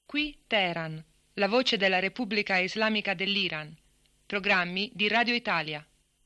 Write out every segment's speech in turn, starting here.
Qui Teheran, la voce della Repubblica Islamica dell'Iran. Programmi di Radio Italia.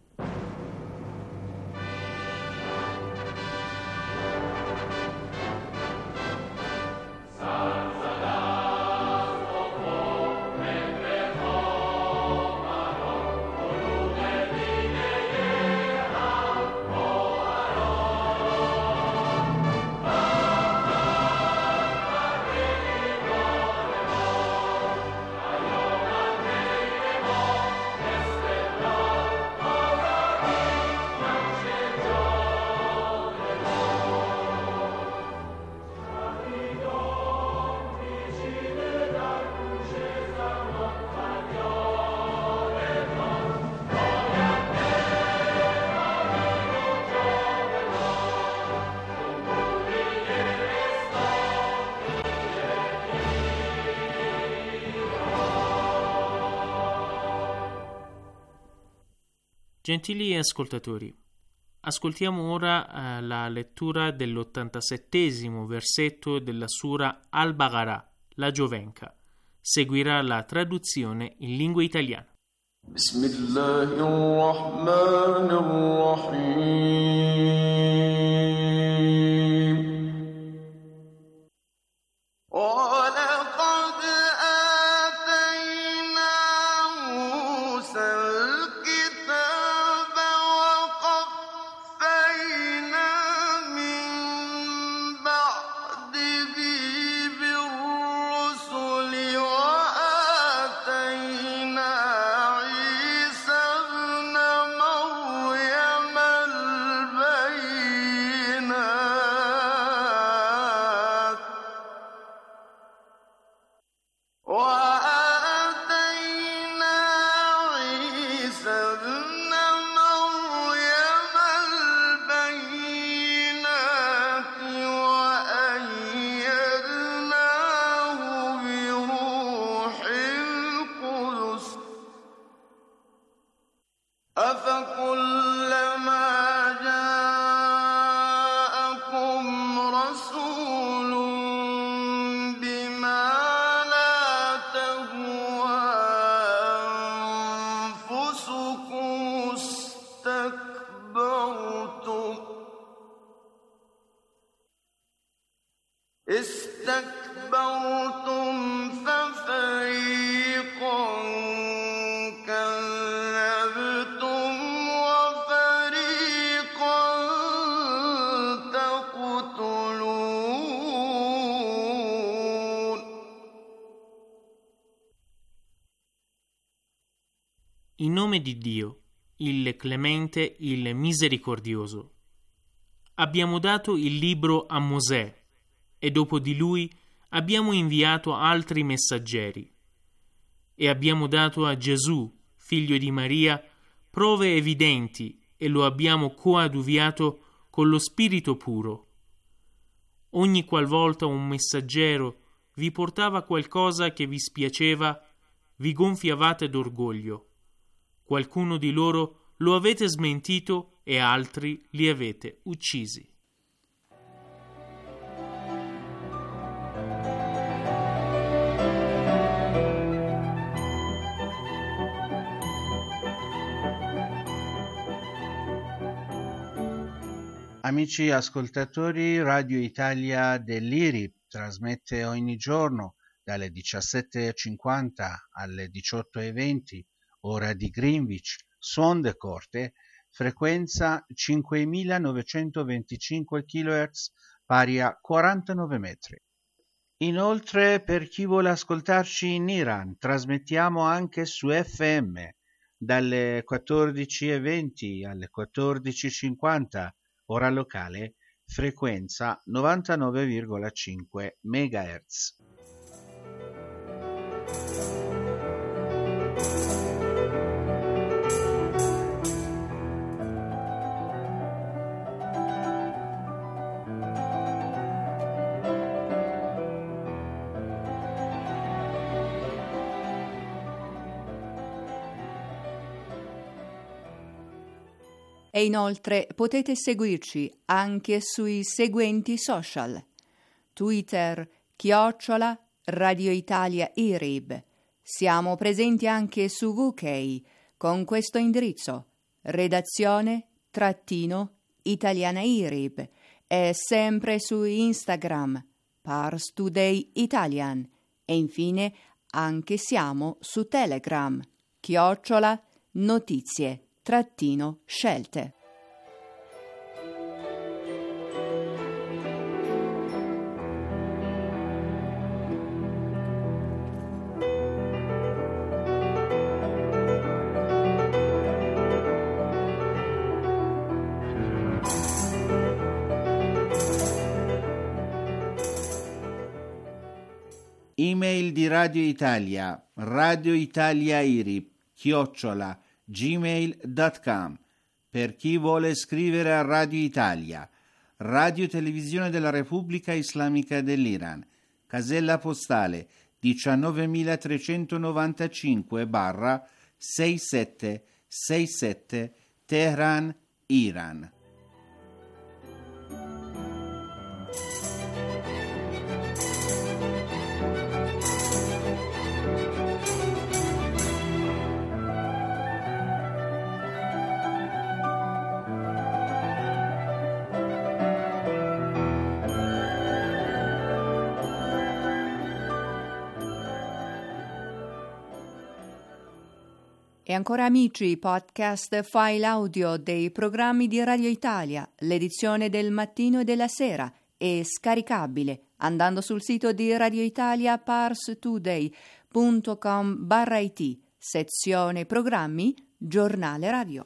Gentili ascoltatori, ascoltiamo ora la lettura dell'87° versetto della Sura Al-Baqarah, la Giovenca. Seguirà la traduzione in lingua italiana. In nome di Dio, il Clemente, il Misericordioso. Abbiamo dato il libro a Mosè e dopo di lui abbiamo inviato altri messaggeri. E abbiamo dato a Gesù, figlio di Maria, prove evidenti e lo abbiamo coadiuviato con lo Spirito puro. Ogni qualvolta un messaggero vi portava qualcosa che vi spiaceva, vi gonfiavate d'orgoglio. Qualcuno di loro lo avete smentito e altri li avete uccisi. Amici ascoltatori, Radio Italia dell'IRI trasmette ogni giorno dalle 17:50 alle 18:20, ora di Greenwich, su onde corte, frequenza 5925 kHz, pari a 49 metri. Inoltre, per chi vuole ascoltarci in Iran, trasmettiamo anche su FM dalle 14:20 alle 14:50, ora locale, frequenza 99,5 MHz. E inoltre potete seguirci anche sui seguenti social: Twitter Radio Italia IRIB. Siamo presenti anche su UK con questo indirizzo: redazione-italiana IRIB, e sempre su Instagram Pars Today Italian, e infine anche siamo su Telegram @notizie-scelte. Email di Radio Italia, radioitaliairib@gmail.com. Per chi vuole scrivere a Radio Italia, Radio Televisione della Repubblica Islamica dell'Iran, casella postale 19395/6767 Teheran, Iran. E ancora amici, podcast file audio dei programmi di Radio Italia, l'edizione del mattino e della sera è scaricabile andando sul sito di Radio Italia parstoday.com/it, sezione programmi, giornale radio.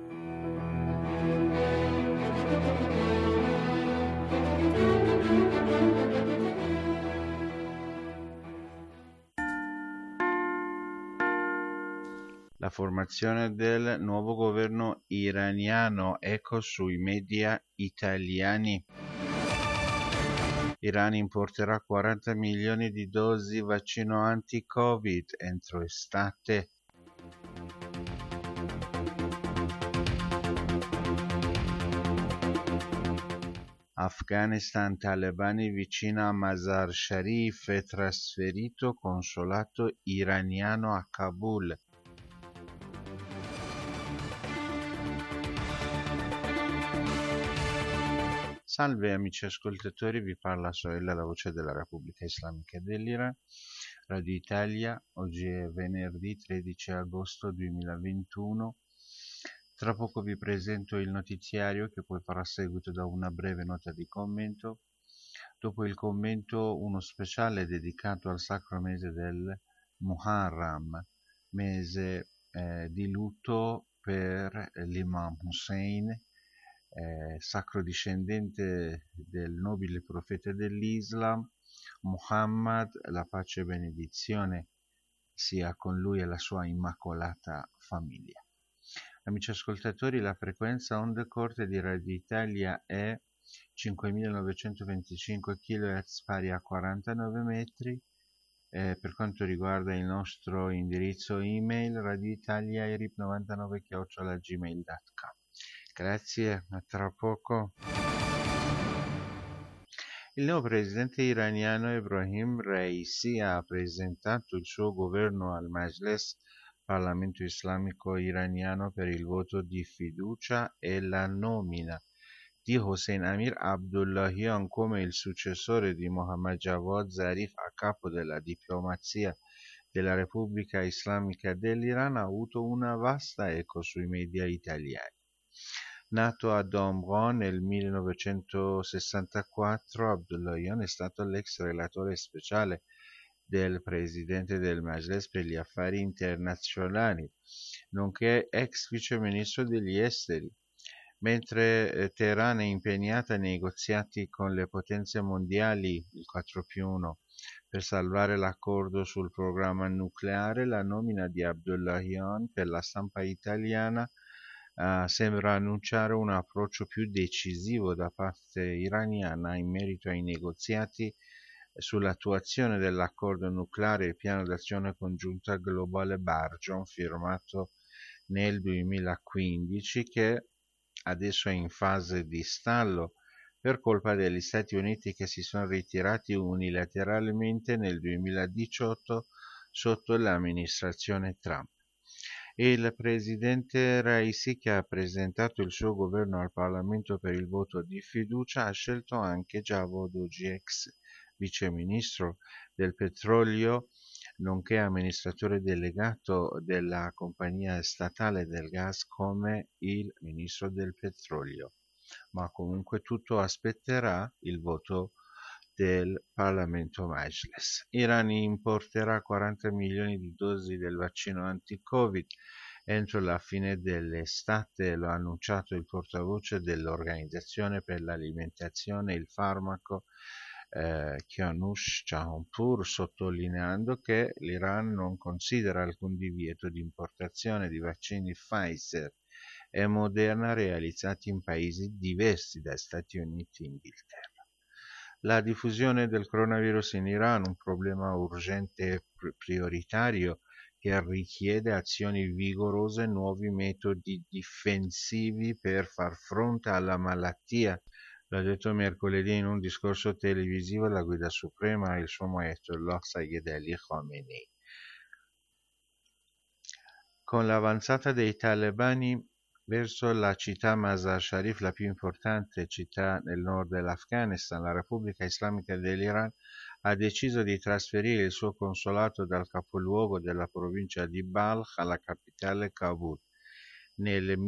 La formazione del nuovo governo iraniano, ecco sui media italiani. Iran importerà 40 milioni di dosi vaccino anti-Covid entro estate. Afghanistan, talebani vicino a Mazar Sharif, è trasferito consolato iraniano a Kabul. Salve amici ascoltatori, vi parla Soella, la voce della Repubblica Islamica dell'Iran, Radio Italia. Oggi è venerdì 13 agosto 2021. Tra poco vi presento il notiziario che poi farà seguito da una breve nota di commento. Dopo il commento uno speciale dedicato al sacro mese del Muharram, mese di lutto per l'Imam Hussein, sacro discendente del nobile profeta dell'Islam, Muhammad, la pace e benedizione sia con lui e la sua immacolata famiglia. Amici ascoltatori, la frequenza onde corte di Radio Italia è 5925 kHz pari a 49 metri. Per quanto riguarda il nostro indirizzo email, radioitaliairib99@gmail.com. Grazie, a tra poco. Il nuovo presidente iraniano Ebrahim Raisi ha presentato il suo governo al Majlis, Parlamento Islamico iraniano, per il voto di fiducia e la nomina di Hossein Amir Abdullahian come il successore di Mohammad Javad Zarif a capo della diplomazia della Repubblica Islamica dell'Iran ha avuto una vasta eco sui media italiani. Nato a Domran nel 1964, Abdullahian è stato l'ex relatore speciale del presidente del Majlis per gli affari internazionali, nonché ex viceministro degli esteri. Mentre Teheran è impegnata nei negoziati con le potenze mondiali, il 4+1, per salvare l'accordo sul programma nucleare, la nomina di Abdullahian per la stampa italiana sembra annunciare un approccio più decisivo da parte iraniana in merito ai negoziati sull'attuazione dell'accordo nucleare e il piano d'azione congiunta globale Barjon, firmato nel 2015, che adesso è in fase di stallo per colpa degli Stati Uniti che si sono ritirati unilateralmente nel 2018 sotto l'amministrazione Trump. Il presidente Raisi, che ha presentato il suo governo al Parlamento per il voto di fiducia, ha scelto anche Javad Ojii, ex viceministro del petrolio, nonché amministratore delegato della compagnia statale del gas, come il ministro del petrolio. Ma comunque tutto aspetterà il voto del Parlamento Majlis. Iran importerà 40 milioni di dosi del vaccino anti-Covid entro la fine dell'estate, lo ha annunciato il portavoce dell'Organizzazione per l'Alimentazione e il Farmaco, Kianush Jahanpur, sottolineando che l'Iran non considera alcun divieto di importazione di vaccini Pfizer e Moderna realizzati in paesi diversi da Stati Uniti e Inghilterra. La diffusione del coronavirus in Iran, un problema urgente e prioritario che richiede azioni vigorose e nuovi metodi difensivi per far fronte alla malattia, l'ha detto mercoledì in un discorso televisivo la guida suprema, il suo Ayatollah Sayyid Ali Khamenei. Con l'avanzata dei talebani verso la città Mazar Sharif, la più importante città nel nord dell'Afghanistan, la Repubblica Islamica dell'Iran ha deciso di trasferire il suo consolato dal capoluogo della provincia di Balkh alla capitale Kabul. Nel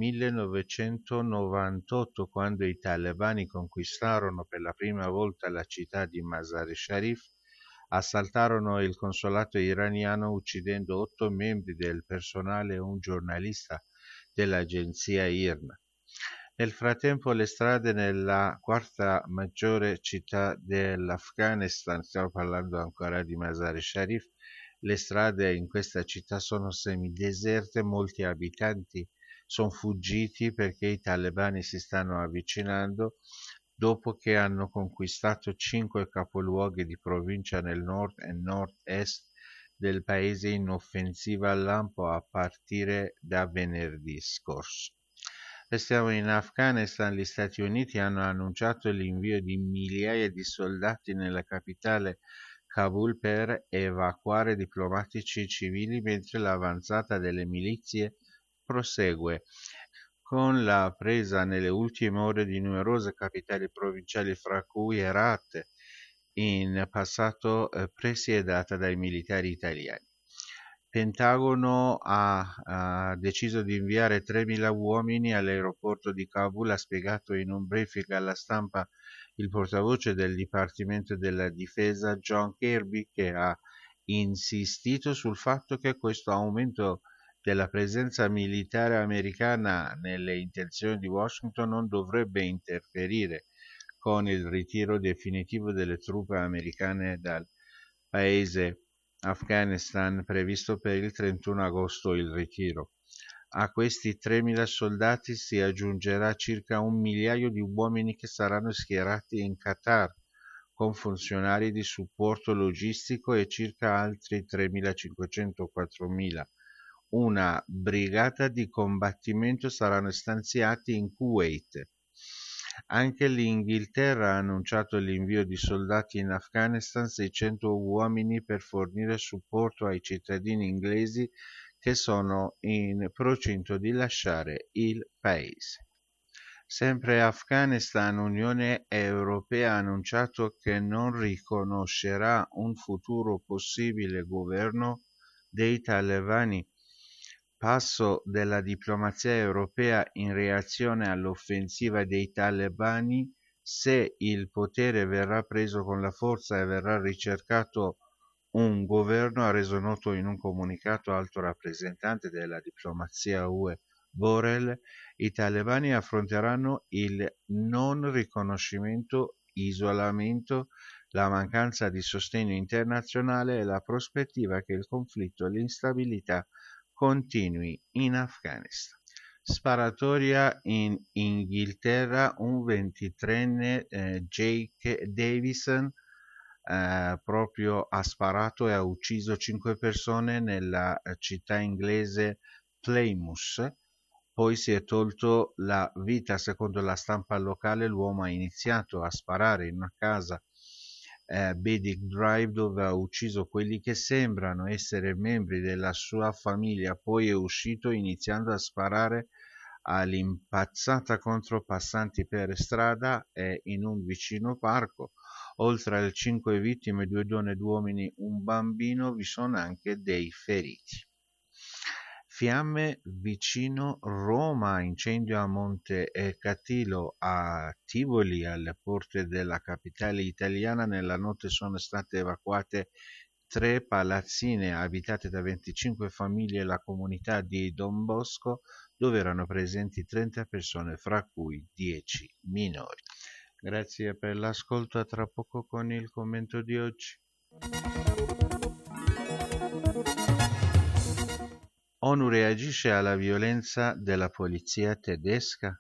1998, quando i talebani conquistarono per la prima volta la città di Mazar Sharif, assaltarono il consolato iraniano uccidendo 8 membri del personale e un giornalista dell'agenzia IRNA. Nel frattempo le strade nella quarta maggiore città dell'Afghanistan, stiamo parlando ancora di Mazar Sharif, le strade in questa città sono semideserte, molti abitanti sono fuggiti perché i talebani si stanno avvicinando dopo che hanno conquistato 5 capoluoghi di provincia nel nord e nord-est del paese in offensiva al lampo a partire da venerdì scorso. Restiamo in Afghanistan. Gli Stati Uniti hanno annunciato l'invio di migliaia di soldati nella capitale Kabul per evacuare diplomatici civili mentre l'avanzata delle milizie prosegue, con la presa nelle ultime ore di numerose capitali provinciali, fra cui Herat, in passato presiedata dai militari italiani. Pentagono ha deciso di inviare 3.000 uomini all'aeroporto di Kabul, ha spiegato in un briefing alla stampa il portavoce del Dipartimento della Difesa John Kirby, che ha insistito sul fatto che questo aumento della presenza militare americana nelle intenzioni di Washington non dovrebbe interferire con il ritiro definitivo delle truppe americane dal paese Afghanistan, previsto per il 31 agosto il ritiro. A questi 3.000 soldati si aggiungerà circa 1 migliaio di uomini che saranno schierati in Qatar, con funzionari di supporto logistico, e circa altri 3.500-4.000. Una brigata di combattimento saranno stanziati in Kuwait. Anche l'Inghilterra ha annunciato l'invio di soldati in Afghanistan, 600 uomini per fornire supporto ai cittadini inglesi che sono in procinto di lasciare il paese. Sempre Afghanistan, l'Unione Europea ha annunciato che non riconoscerà un futuro possibile governo dei talebani, passo della diplomazia europea in reazione all'offensiva dei talebani. Se il potere verrà preso con la forza e verrà ricercato un governo, ha reso noto in un comunicato alto rappresentante della diplomazia UE Borrell, i talebani affronteranno il non riconoscimento, isolamento, la mancanza di sostegno internazionale e la prospettiva che il conflitto e l'instabilità continui in Afghanistan. Sparatoria in Inghilterra, un 23enne, Jake Davison, proprio ha sparato e ha ucciso 5 persone nella città inglese Plymouth, poi si è tolto la vita. Secondo la stampa locale, l'uomo ha iniziato a sparare in una casa Bedick Drive, dove ha ucciso quelli che sembrano essere membri della sua famiglia, poi è uscito iniziando a sparare all'impazzata contro passanti per strada e in un vicino parco. Oltre alle 5 vittime, 2 donne, 2 uomini, un bambino, vi sono anche dei feriti. Fiamme vicino Roma, incendio a Monte Catilo, a Tivoli, alle porte della capitale italiana. Nella notte sono state evacuate 3 palazzine abitate da 25 famiglie e la comunità di Don Bosco, dove erano presenti 30 persone, fra cui 10 minori. Grazie per l'ascolto, a tra poco con il commento di oggi. ONU reagisce alla violenza della polizia tedesca.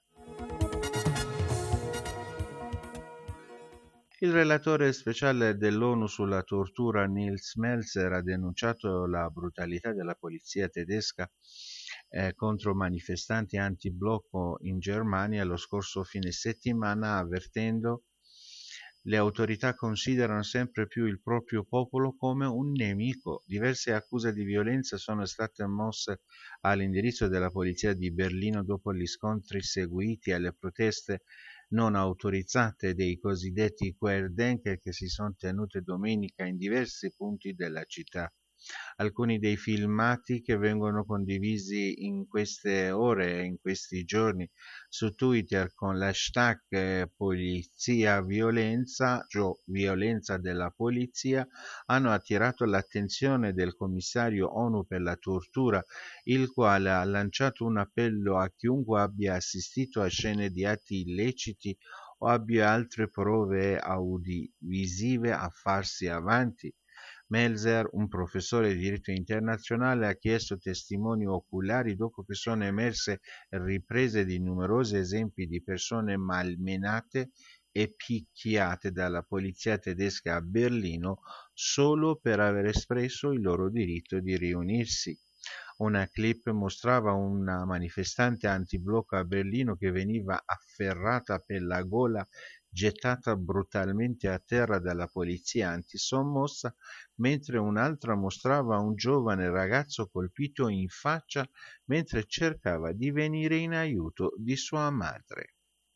Il relatore speciale dell'ONU sulla tortura Nils Melzer ha denunciato la brutalità della polizia tedesca contro manifestanti anti-blocco in Germania lo scorso fine settimana, avvertendo: le autorità considerano sempre più il proprio popolo come un nemico. Diverse accuse di violenza sono state mosse all'indirizzo della polizia di Berlino dopo gli scontri seguiti alle proteste non autorizzate dei cosiddetti Querdenker che si sono tenute domenica in diversi punti della città. Alcuni dei filmati che vengono condivisi in queste ore e in questi giorni su Twitter con l'hashtag polizia violenza, cioè violenza della polizia, hanno attirato l'attenzione del commissario ONU per la tortura, il quale ha lanciato un appello a chiunque abbia assistito a scene di atti illeciti o abbia altre prove audiovisive a farsi avanti. Melzer, un professore di diritto internazionale, ha chiesto testimoni oculari dopo che sono emerse riprese di numerosi esempi di persone malmenate e picchiate dalla polizia tedesca a Berlino solo per aver espresso il loro diritto di riunirsi. Una clip mostrava una manifestante anti-blocco a Berlino che veniva afferrata per la gola, gettata brutalmente a terra dalla polizia antisommossa, mentre un'altra mostrava un giovane ragazzo colpito in faccia mentre cercava di venire in aiuto di sua madre.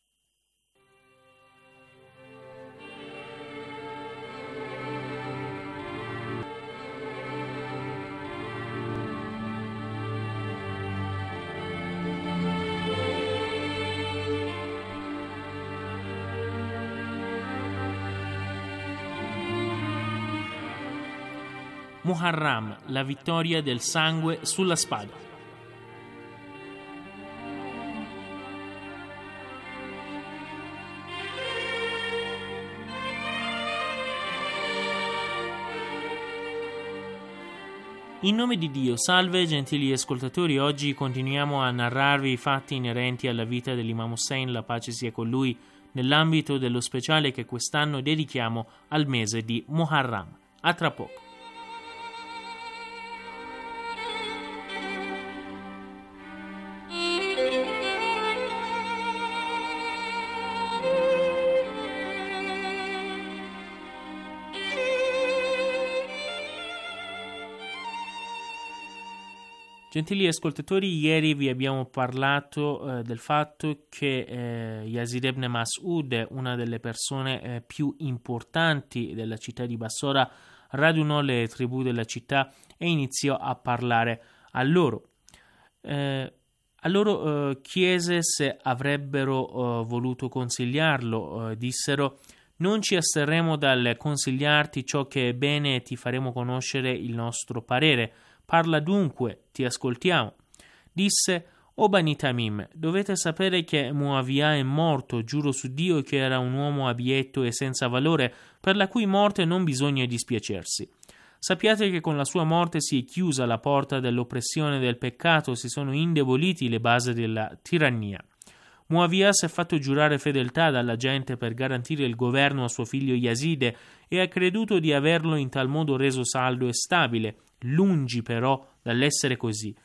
Muharram, la vittoria del sangue sulla spada. In nome di Dio, salve gentili ascoltatori, oggi continuiamo a narrarvi i fatti inerenti alla vita dell'Imam Hussein, la pace sia con lui, nell'ambito dello speciale che quest'anno dedichiamo al mese di Muharram. A tra poco. Gentili ascoltatori, ieri vi abbiamo parlato del fatto che Yazid ibn Mas'ud, una delle persone più importanti della città di Bassora, radunò le tribù della città e iniziò a parlare a loro. A loro chiese se avrebbero voluto consigliarlo. Dissero: non ci asterremo dal consigliarti ciò che è bene e ti faremo conoscere il nostro parere. Parla dunque, ti ascoltiamo. Disse: o Bani Tamim, dovete sapere che Muawiyah è morto, giuro su Dio che era un uomo abietto e senza valore, per la cui morte non bisogna dispiacersi. Sappiate che con la sua morte si è chiusa la porta dell'oppressione e del peccato, si sono indeboliti le basi della tirannia. Muawiyah si è fatto giurare fedeltà dalla gente per garantire il governo a suo figlio Yazid e ha creduto di averlo in tal modo reso saldo e stabile, lungi però dall'essere così.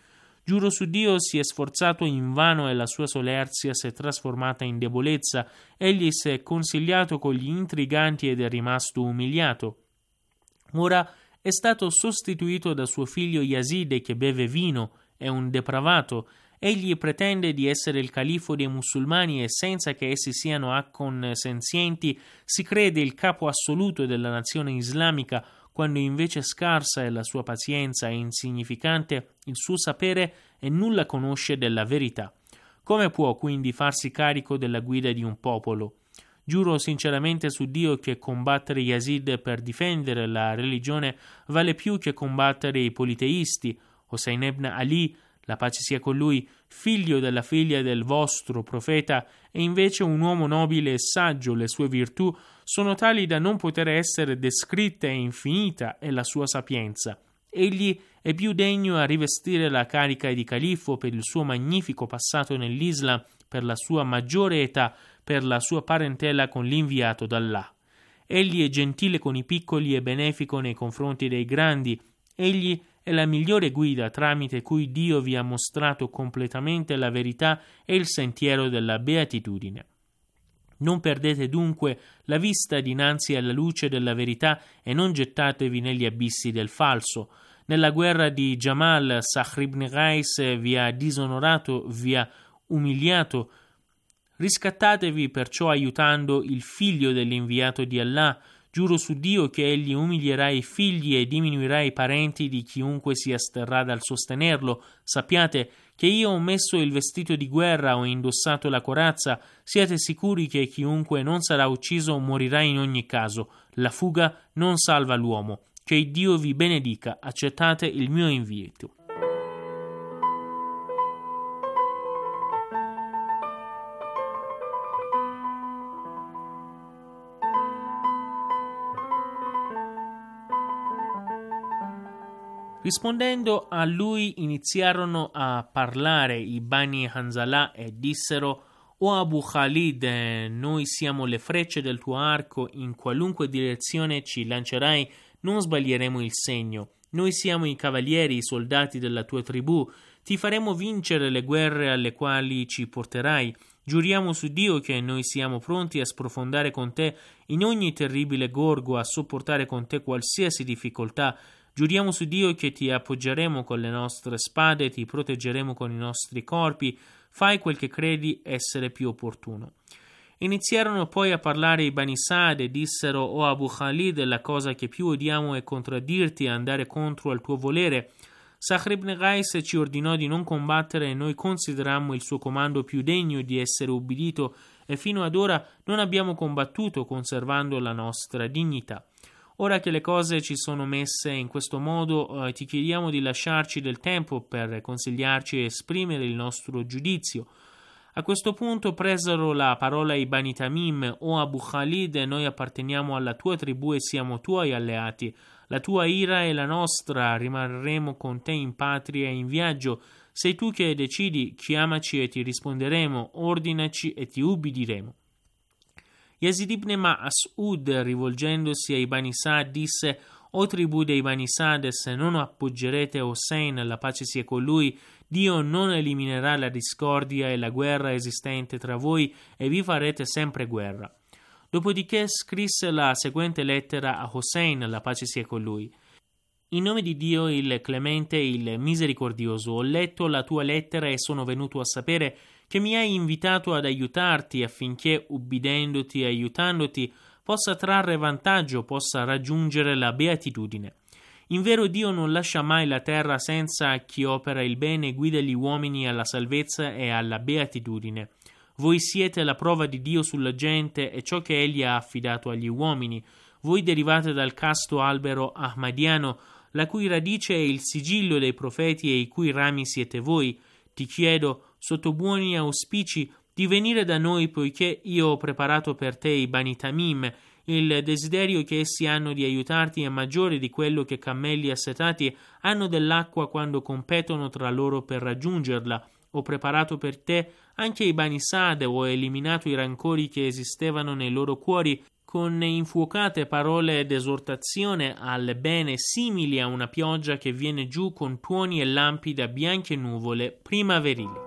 Giuro su Dio, si è sforzato invano e la sua solerzia si è trasformata in debolezza. Egli si è consigliato con gli intriganti ed è rimasto umiliato. Ora è stato sostituito da suo figlio Yazid, che beve vino, è un depravato. Egli pretende di essere il califfo dei musulmani e senza che essi siano acconsenzienti si crede il capo assoluto della nazione islamica, quando invece scarsa è la sua pazienza e insignificante il suo sapere e nulla conosce della verità. Come può quindi farsi carico della guida di un popolo? Giuro sinceramente su Dio che combattere Yazid per difendere la religione vale più che combattere i politeisti. Hossein ibn Ali, la pace sia con lui, figlio della figlia del vostro profeta, è invece un uomo nobile e saggio. Le sue virtù sono tali da non poter essere descritte, e infinita è la sua sapienza. Egli è più degno a rivestire la carica di califfo per il suo magnifico passato nell'Islam, per la sua maggiore età, per la sua parentela con l'inviato d'Allah. Egli è gentile con i piccoli e benefico nei confronti dei grandi. Egli è la migliore guida tramite cui Dio vi ha mostrato completamente la verità e il sentiero della beatitudine. Non perdete dunque la vista dinanzi alla luce della verità e non gettatevi negli abissi del falso. Nella guerra di Jamal, Sakhr ibn Qais vi ha disonorato, vi ha umiliato. Riscattatevi perciò aiutando il figlio dell'inviato di Allah. Giuro su Dio che egli umilierà i figli e diminuirà i parenti di chiunque si asterrà dal sostenerlo. Sappiate che io ho messo il vestito di guerra, ho indossato la corazza. Siate sicuri che chiunque non sarà ucciso morirà in ogni caso. La fuga non salva l'uomo. Che Dio vi benedica. Accettate il mio invito. Rispondendo a lui iniziarono a parlare i Bani Hanzala e dissero: O Abu Khalid, noi siamo le frecce del tuo arco, in qualunque direzione ci lancerai non sbaglieremo il segno. Noi siamo i cavalieri, i soldati della tua tribù, ti faremo vincere le guerre alle quali ci porterai. Giuriamo su Dio che noi siamo pronti a sprofondare con te in ogni terribile gorgo, a sopportare con te qualsiasi difficoltà. Giuriamo su Dio che ti appoggeremo con le nostre spade, ti proteggeremo con i nostri corpi, fai quel che credi essere più opportuno. Iniziarono poi a parlare i Bani Saad e dissero: O Abu Khalid, la cosa che più odiamo è contraddirti e andare contro al tuo volere. Sakhr ibn Qais ci ordinò di non combattere e noi considerammo il suo comando più degno di essere ubbidito e fino ad ora non abbiamo combattuto conservando la nostra dignità. Ora che le cose ci sono messe in questo modo, ti chiediamo di lasciarci del tempo per consigliarci e esprimere il nostro giudizio. A questo punto presero la parola i Bani Tamim: O Abu Khalid, noi apparteniamo alla tua tribù e siamo tuoi alleati. La tua ira è la nostra, rimarremo con te in patria e in viaggio. Sei tu che decidi, chiamaci e ti risponderemo, ordinaci e ti ubbidiremo. Yazid ibn Mas'ud, rivolgendosi ai Bani Saad, disse: O tribù dei Bani Saad, se non appoggerete Hossein, la pace sia con lui, Dio non eliminerà la discordia e la guerra esistente tra voi e vi farete sempre guerra. Dopodiché scrisse la seguente lettera a Hossein, la pace sia con lui. In nome di Dio, il clemente e il misericordioso, ho letto la tua lettera e sono venuto a sapere che mi hai invitato ad aiutarti affinché, ubbidendoti e aiutandoti, possa trarre vantaggio, possa raggiungere la beatitudine. Invero Dio non lascia mai la terra senza chi opera il bene e guida gli uomini alla salvezza e alla beatitudine. Voi siete la prova di Dio sulla gente e ciò che Egli ha affidato agli uomini. Voi derivate dal casto albero ahmadiano, la cui radice è il sigillo dei profeti e i cui rami siete voi. Ti chiedo, sotto buoni auspici, di venire da noi, poiché io ho preparato per te i Bani Tamim. Il desiderio che essi hanno di aiutarti è maggiore di quello che cammelli assetati hanno dell'acqua quando competono tra loro per raggiungerla. Ho preparato per te anche i Bani Saad, ho eliminato i rancori che esistevano nei loro cuori, con infuocate parole d'esortazione al bene simili a una pioggia che viene giù con tuoni e lampi da bianche nuvole primaverili.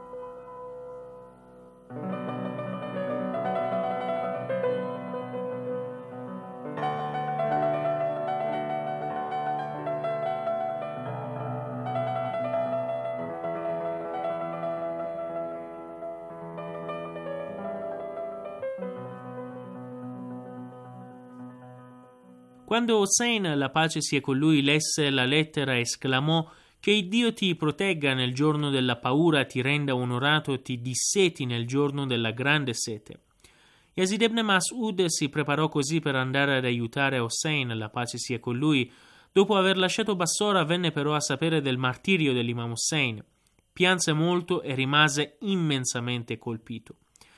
Quando Hossein, la pace sia con lui, lesse la lettera, esclamò: «Che Dio ti protegga nel giorno della paura, ti renda onorato e ti disseti nel giorno della grande sete». Yazid ibn Mas'ud si preparò così per andare ad aiutare Hossein, la pace sia con lui. Dopo aver lasciato Bassora, venne però a sapere del martirio dell'imam Hussein. Pianse molto e rimase immensamente colpito.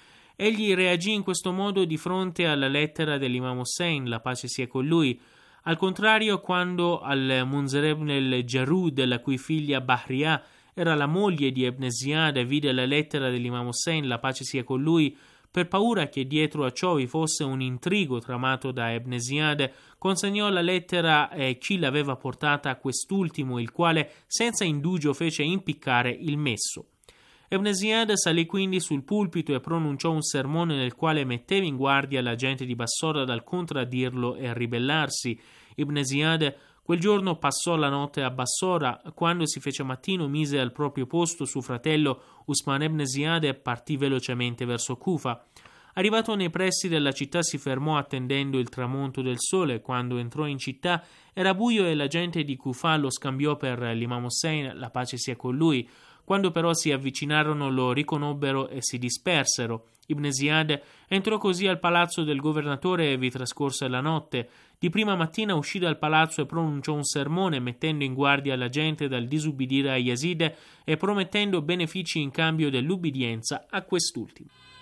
Egli reagì in questo modo di fronte alla lettera dell'imam Hussein, la pace sia con lui. Al contrario, quando al-Munzir ibn al-Jarud, la cui figlia Bahriya era la moglie di Ibn Ziyad, vide la lettera dell'imam Hussein, la pace sia con lui, per paura che dietro a ciò vi fosse un intrigo tramato da Ibn Ziyad, consegnò la lettera a chi l'aveva portata a quest'ultimo, il quale senza indugio fece impiccare il messo. Ibn Ziyad salì quindi sul pulpito e pronunciò un sermone nel quale metteva in guardia la gente di Bassora dal contraddirlo e ribellarsi. Ibn Ziyad quel giorno passò la notte a Bassora. Quando si fece mattino, mise al proprio posto suo fratello Usman ibn Ziyad e partì velocemente verso Kufa. Arrivato nei pressi della città si fermò attendendo il tramonto del sole. Quando entrò in città era buio e la gente di Kufa lo scambiò per l'imam Hussein, la pace sia con lui. Quando però si avvicinarono lo riconobbero e si dispersero. Ibn Ziyad entrò così al palazzo del governatore e vi trascorse la notte. Di prima mattina uscì dal palazzo e pronunciò un sermone mettendo in guardia la gente dal disubbidire a Yazid e promettendo benefici in cambio dell'ubbidienza a quest'ultimo.